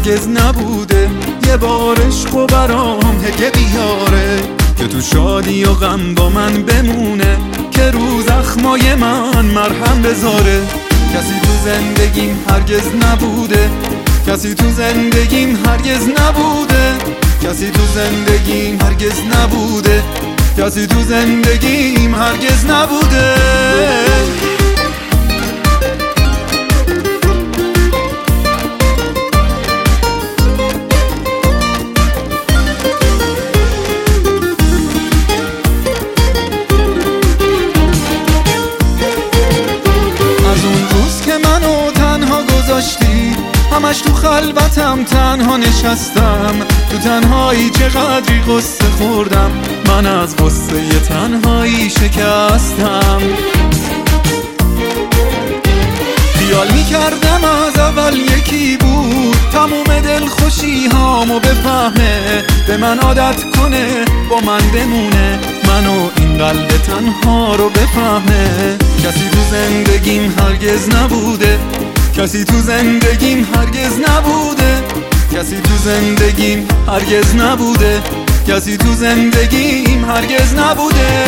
هرگز نبوده یه بار عشق و برام هگه بیاره که تو شادی و غم با من بمونه، که رو زخمای من مرهم بذاره. کسی تو زندگیم هرگز نبوده، کسی تو زندگیم هرگز نبوده، کسی تو زندگیم هرگز نبوده، کسی تو زندگیم هرگز نبوده. همش تو خلوتم تنها نشستم، تو تنهایی چقدری قصه خوردم، من از قصه تنهایی شکستم. خیال میکردم از اول یکی بود، تموم دل خوشی هامو بفهمه، به من عادت کنه با من بمونه، منو این قلب تنها رو بفهمه. کسی تو زندگیم هرگز نبوده، کسی تو زندگیم هرگز نبوده، کسی تو زندگیم هرگز نبوده، کسی تو زندگیم هرگز نبوده.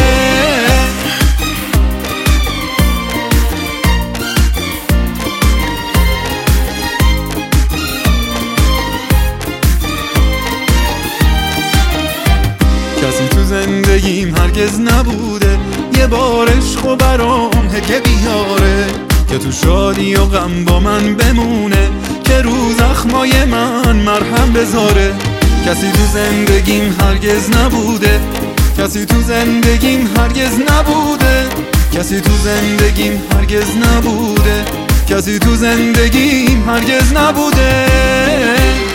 کسی تو زندگیم هرگز نبوده یه بار عشق و برام هگه بیاره، که تو شادی و غم با من بمونه، که رو زخمای من مرهم بذاره. کسی تو زندگیم هرگز نبوده، کسی تو زندگیم هرگز نبوده، کسی تو زندگیم هرگز نبوده، کسی تو زندگیم هرگز نبوده.